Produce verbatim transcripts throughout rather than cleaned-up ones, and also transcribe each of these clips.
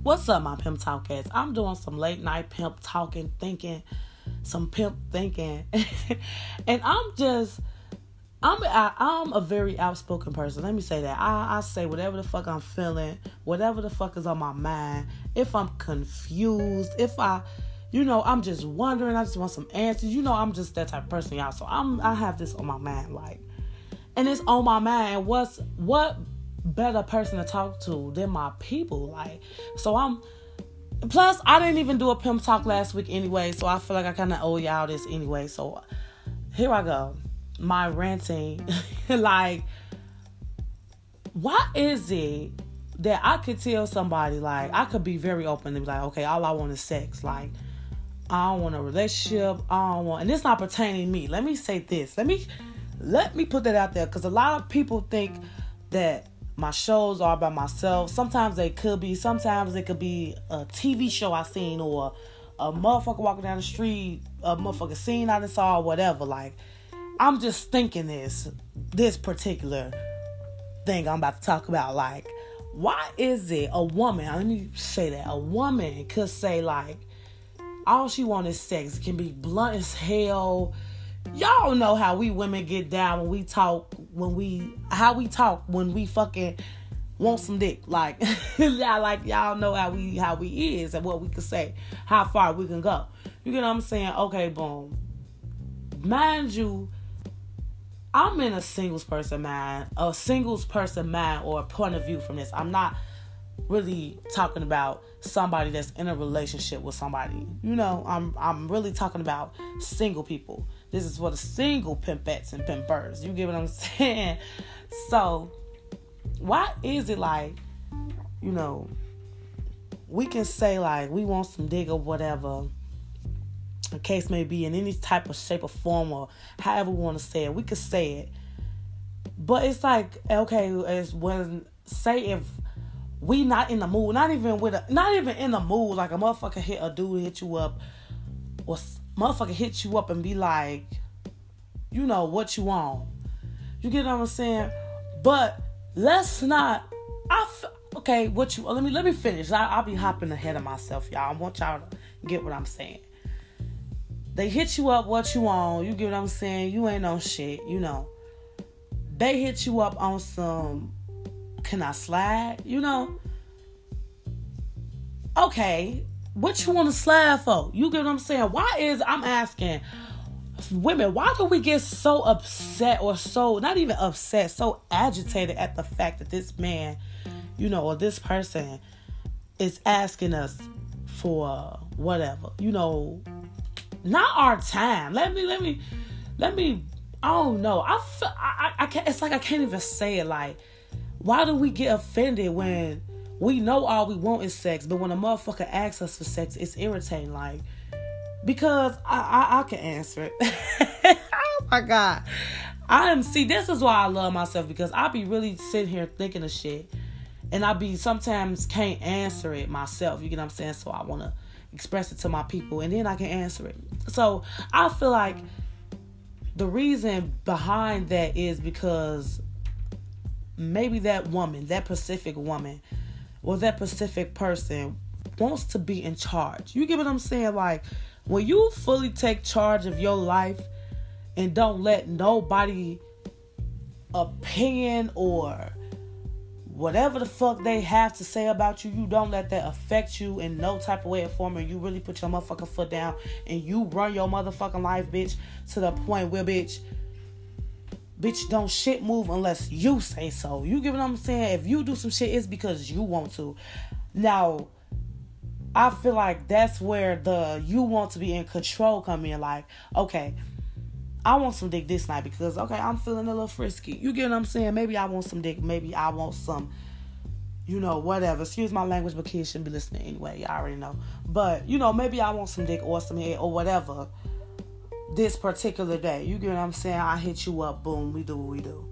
What's up, my pimp talk ass? I'm doing some late night pimp talking, thinking, some pimp thinking. And I'm just, I'm I, I'm a very outspoken person. Let me say that. I, I say whatever the fuck I'm feeling, whatever the fuck is on my mind. If I'm confused, if I, you know, I'm just wondering, I just want some answers. You know, I'm just that type of person, y'all. So I'm, I have this on my mind, like, and it's on my mind. And what's, what better person to talk to than my people? Like, so I'm, plus I didn't even do a pimp talk last week anyway. So I feel like I kind of owe y'all this anyway. So here I go. My ranting. Like, why is it that I could tell somebody, like, I could be very open and be like, okay, all I want is sex. Like, I don't want a relationship. I don't want, and it's not pertaining to me. Let me say this. Let me, let me put that out there. Because a lot of people think that my shows are by myself. Sometimes they could be. Sometimes it could be a T V show I seen, or a motherfucker walking down the street, a motherfucker scene I saw, or whatever. Like, I'm just thinking this, this particular thing I'm about to talk about. Like, why is it a woman, let me say that, a woman could say, like, all she wants is sex. It can be blunt as hell. Y'all know how we women get down when we talk, when we, how we talk when we fucking want some dick. Like, y'all, like, y'all know how we, how we is and what we can say, how far we can go. You get what I'm saying? Okay, boom. Mind you, I'm in a singles person mind, a singles person mind or a point of view from this. I'm not really talking about somebody that's in a relationship with somebody. You know, I'm I'm really talking about single people. This is for the single pimpettes and pimpers. You get what I'm saying? So, why is it like, you know, we can say like we want some dick or whatever, the case may be, in any type of shape or form, or however we want to say it, we could say it. But it's like, okay, as when, say if we not in the mood, not even with a, not even in the mood, like a motherfucker hit a dude hit you up, or motherfucker hit you up and be like, you know what you want. You get what I'm saying? But let's not. I f- okay. What you? Let me let me finish. I, I'll be hopping ahead of myself, y'all. I want y'all to get what I'm saying. They hit you up what you want. You get what I'm saying? You ain't on shit, you know. They hit you up on some, can I slide? You know? Okay, what you want to slide for? You get what I'm saying? Why is, I'm asking women, why do we get so upset, or so, not even upset, so agitated at the fact that this man, you know, or this person is asking us for whatever, you know, not our time. Let me, let me, let me, I don't know. I feel, I, I, I can't, it's like I can't even say it. Like, why do we get offended when we know all we want is sex, but when a motherfucker asks us for sex, it's irritating. Like, because I, I, I can answer it. Oh my God. I am, see, this is why I love myself, because I be really sitting here thinking of shit, and I be sometimes can't answer it myself. You get what I'm saying? So I want to express it to my people, and then I can answer it. So I feel like the reason behind that is because maybe that woman, that Pacific woman, or that Pacific person wants to be in charge. You get what I'm saying? Like, when you fully take charge of your life and don't let nobody opinion or whatever the fuck they have to say about you, you don't let that affect you in no type of way or form, and you really put your motherfucking foot down and you run your motherfucking life, bitch, to the point where, bitch, bitch, don't shit move unless you say so. You get what I'm saying? If you do some shit, it's because you want to. Now, I feel like that's where the you want to be in control come in. Like, okay, I want some dick this night because, okay, I'm feeling a little frisky. You get what I'm saying? Maybe I want some dick. Maybe I want some, you know, whatever. Excuse my language, but kids shouldn't be listening anyway. Y'all already know. But, you know, maybe I want some dick or some head or whatever this particular day. You get what I'm saying? I hit you up. Boom. We do what we do.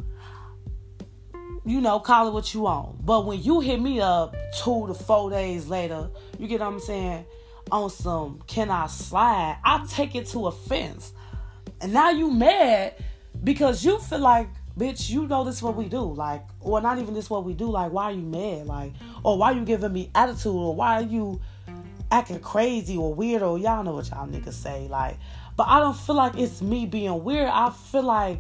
You know, call it what you want. But when you hit me up two to four days later, you get what I'm saying? On some, can I slide? I take it to offense. And now you mad because you feel like bitch, you know this is what we do. Like, or not even this what we do. Like, why are you mad? Like, or why are you giving me attitude? Or why are you acting crazy or weird? Or y'all know what y'all niggas say. Like, but I don't feel like it's me being weird. I feel like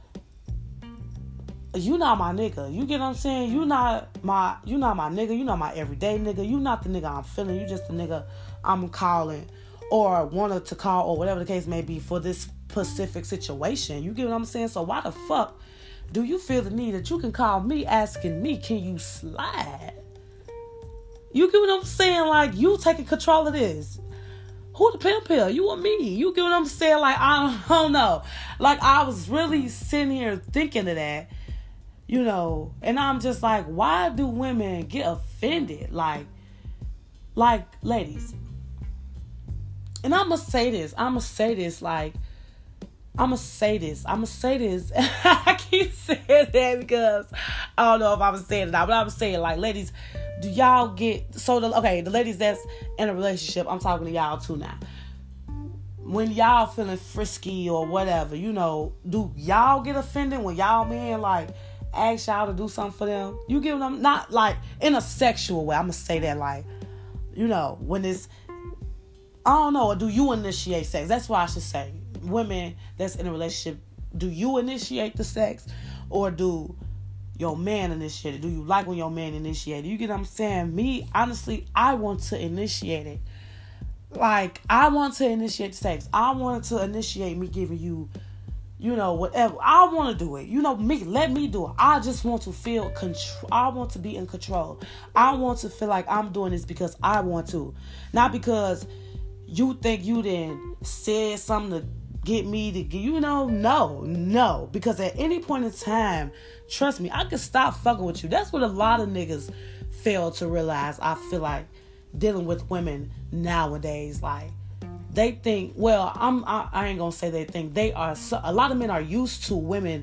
you not my nigga. You get what I'm saying? You not my, you not my nigga. You not my everyday nigga. You not the nigga I'm feeling. You just the nigga I'm calling or wanted to call or whatever the case may be for this specific situation. You get what I'm saying? So why the fuck do you feel the need that you can call me asking me, can you slide? You get what I'm saying? Like, you taking control of this. Who the pimp here? You or me? You get what I'm saying? Like, I don't know. Like, I was really sitting here thinking of that, you know, and I'm just like, why do women get offended? Like, like, ladies. And I'm going to say this. I'm going to say this, like, I'm going to say this. I'm going to say this. I keep saying that because I don't know if I'm saying it now, but I'm saying, like, ladies, do y'all get, so, the, okay, the ladies that's in a relationship, I'm talking to y'all too now. When y'all feeling frisky or whatever, you know, do y'all get offended when y'all men, like, ask y'all to do something for them? You give them, not, like, in a sexual way. I'm going to say that, like, you know, when it's, I don't know, or do you initiate sex? That's what I should say. Women that's in a relationship, do you initiate the sex or do your man initiate it? Do you like when your man initiate it? You get what I'm saying? Me, honestly, I want to initiate it. Like, I want to initiate sex. I want to initiate me giving you, you know, whatever. I want to do it. You know, me, let me do it. I just want to feel control. I want to be in control. I want to feel like I'm doing this because I want to. Not because you think you then said something to get me to get, you know, no, no. Because at any point in time, trust me, I could stop fucking with you. That's what a lot of niggas fail to realize. I feel like dealing with women nowadays, like, they think, well, I'm, I, I ain't gonna say they think, they are, so, a lot of men are used to women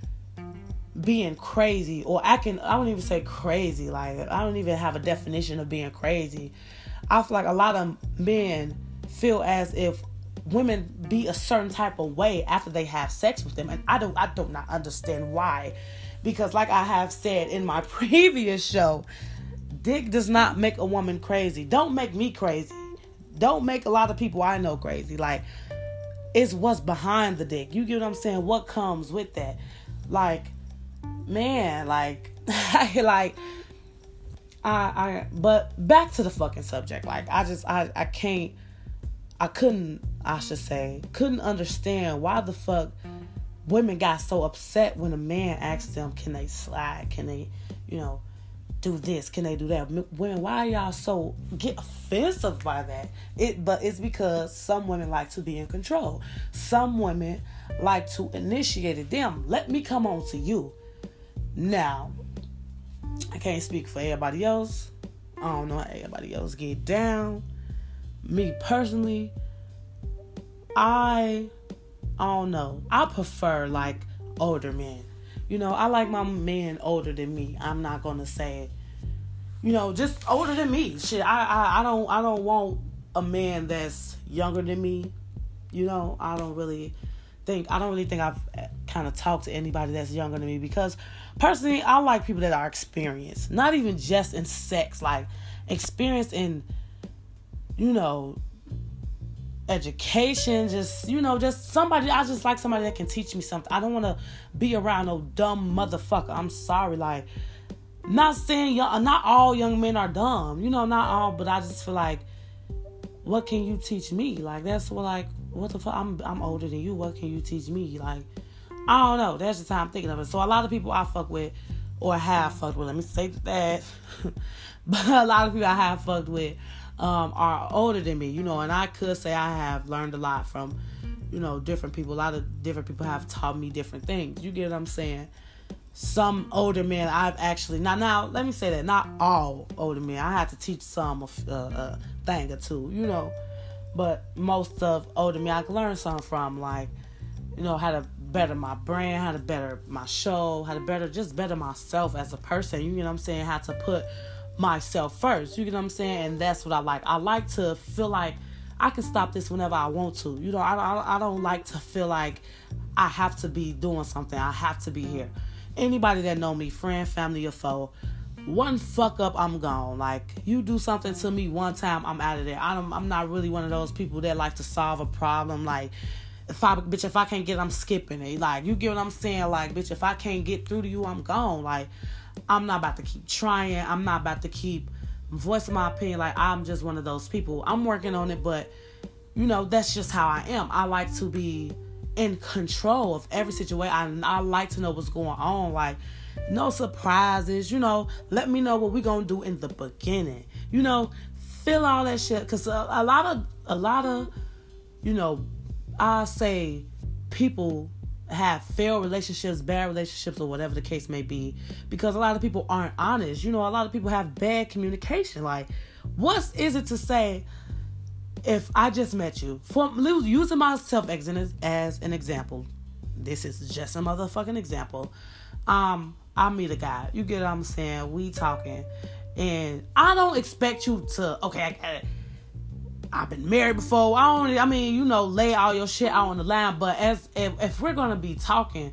being crazy or acting, I don't even say crazy, like, I don't even have a definition of being crazy. I feel like a lot of men feel as if women be a certain type of way after they have sex with them, and I don't I do not understand why, because like I have said in my previous show, dick does not make a woman crazy. Don't make me crazy. Don't make a lot of people I know crazy. Like, it's what's behind the dick. You get what I'm saying? What comes with that? Like, man, like, like, I, I, but back to the fucking subject. Like, I just, I, I can't, I couldn't, I should say, couldn't understand why the fuck women got so upset when a man asked them, can they slide? Can they, you know, do this? Can they do that? Women, why are y'all so get offensive by that? It, but it's because some women like to be in control. Some women like to initiate it. Damn, let me come on to you. Now, I can't speak for everybody else. I don't know how everybody else get down. Me personally, I, I don't know. I prefer, like, older men. You know, I like my men older than me. I'm not gonna say it. You know, just older than me. Shit, I, I, I don't, I don't want a man that's younger than me. You know, I don't really think, I don't really think I've kind of talked to anybody that's younger than me, because personally, I like people that are experienced. Not even just in sex, like experienced in, you know, education, just, you know, just somebody, I just like somebody that can teach me something. I don't want to be around no dumb motherfucker. I'm sorry, like, not saying young, not all young men are dumb, you know, not all, but I just feel like, what can you teach me? Like, that's what, like, what the fuck, I'm, I'm older than you, what can you teach me? Like, I don't know, that's the time I'm thinking of it. So a lot of people I fuck with, or have fucked with, let me say that, but a lot of people I have fucked with, Um, are older than me, you know, and I could say I have learned a lot from, you know, different people. A lot of different people have taught me different things. You get what I'm saying? Some older men I've actually, now, now, let me say that, not all older men. I had to teach some a, a, a thing or two, you know, but most of older men I could learn something from, like, you know, how to better my brand, how to better my show, how to better, just better myself as a person, you know what I'm saying? How to put myself first, you get what I'm saying? And that's what I like. I like to feel like I can stop this whenever I want to. You know, I, I, I don't like to feel like I have to be doing something. I have to be here. Anybody that know me, friend, family, or foe, one fuck up, I'm gone. Like, you do something to me one time, I'm out of there. I don't, I'm not really one of those people that like to solve a problem. Like, if I, bitch, if I can't get it, I'm skipping it. Like, you get what I'm saying? Like, bitch, if I can't get through to you, I'm gone. Like, I'm not about to keep trying. I'm not about to keep voicing my opinion. Like, I'm just one of those people. I'm working on it, but, you know, that's just how I am. I like to be in control of every situation. I, I like to know what's going on. Like, no surprises. You know, let me know what we gonna do in the beginning. You know, feel all that shit. Cause a, a lot of, a lot of, you know, I say people have failed relationships, bad relationships, or whatever the case may be, because a lot of people aren't honest. You know, a lot of people have bad communication. Like, what is it to say? If I just met you, for using myself as an, as an example, this is just a motherfucking example. Um, I meet a guy. You get what I'm saying? We talking, and I don't expect you to. Okay, I, I, I've been married before. I don't. I mean, you know, lay all your shit out on the line. But as if, if we're gonna be talking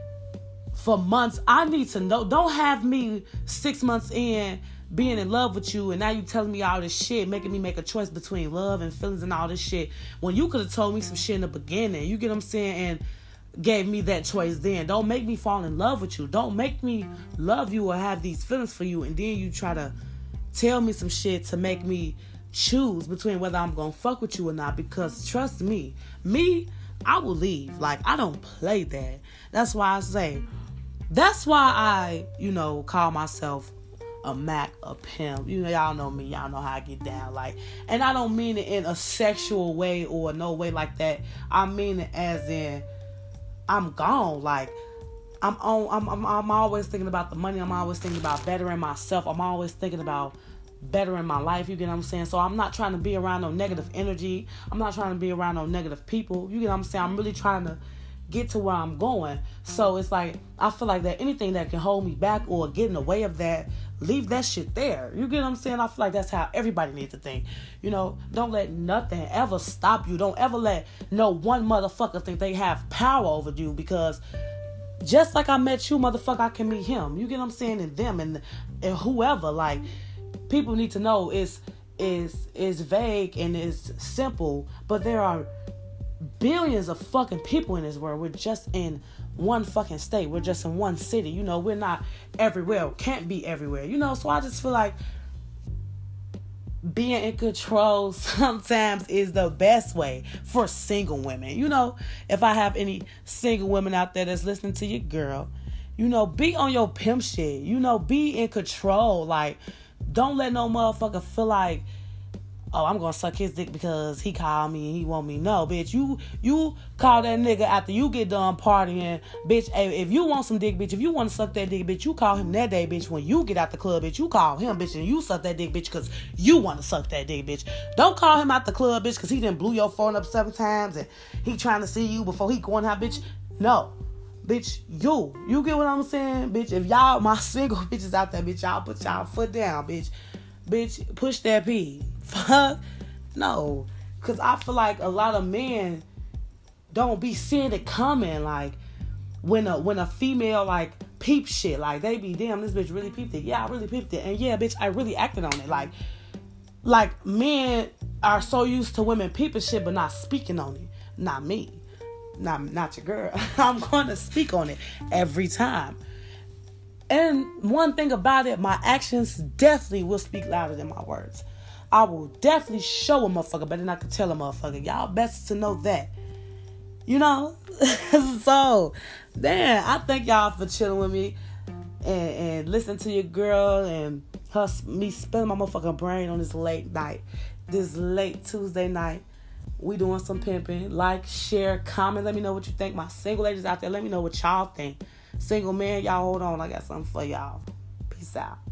for months, I need to know. Don't have me six months in being in love with you, and now you telling me all this shit, making me make a choice between love and feelings and all this shit, when you could have told me some shit in the beginning. You get what I'm saying? And gave me that choice then. Don't make me fall in love with you. Don't make me love you or have these feelings for you, and then you try to tell me some shit to make me choose between whether I'm gonna fuck with you or not. Because trust me, me, I will leave. Like, I don't play that. That's why I say, that's why I, you know, call myself a Mac, a pimp. You know, y'all know me. Y'all know how I get down. Like, and I don't mean it in a sexual way or no way like that. I mean it as in, I'm gone. Like, I'm on. I'm, I'm. I'm always thinking about the money. I'm always thinking about bettering myself. I'm always thinking about bettering my life. You get what I'm saying? So I'm not trying to be around no negative energy. I'm not trying to be around no negative people. You get what I'm saying? I'm really trying to get to where I'm going. So it's like, I feel like that anything that can hold me back or get in the way of that, leave that shit there. You get what I'm saying? I feel like that's how everybody needs to think. You know, don't let nothing ever stop you. Don't ever let no one motherfucker think they have power over you, because just like I met you, motherfucker, I can meet him. You get what I'm saying? And them and, and whoever. Like, people need to know it's, it's, it's vague and it's simple, but there are billions of fucking people in this world. We're just in one fucking state. We're just in one city. You know, we're not everywhere. Can't be everywhere. You know, so I just feel like being in control sometimes is the best way for single women. You know, if I have any single women out there that's listening to your girl, you know, be on your pimp shit. You know, be in control. Like, don't let no motherfucker feel like, oh, I'm gonna suck his dick because he called me and he want me. No, bitch, you you call that nigga after you get done partying, bitch. Hey, if you want some dick, bitch, if you want to suck that dick, bitch, you call him that day, bitch. When you get out the club, bitch, you call him, bitch, and you suck that dick, bitch, because you want to suck that dick, bitch. Don't call him out the club, bitch, because he done blew your phone up seven times and he trying to see you before he going out, bitch. No, bitch, you. You get what I'm saying, bitch? If y'all, my single bitches out there, bitch, y'all put y'all foot down, bitch. Bitch, push that P. Fuck. No. Because I feel like a lot of men don't be seeing it coming. Like, when a when a female, like, peep shit. Like, they be, damn, this bitch really peeped it. Yeah, I really peeped it. And yeah, bitch, I really acted on it. Like, like men are so used to women peeping shit but not speaking on it. Not me. Not, not your girl. I'm going to speak on it every time. And one thing about it, my actions definitely will speak louder than my words. I will definitely show a motherfucker better than I can tell a motherfucker. Y'all best to know that. You know? So, damn, I thank y'all for chilling with me and, and listening to your girl and her, me spilling my motherfucking brain on this late night. This late Tuesday night. We doing some pimping. Like, share, comment. Let me know what you think. My single ladies out there, let me know what y'all think. Single man, y'all hold on. I got something for y'all. Peace out.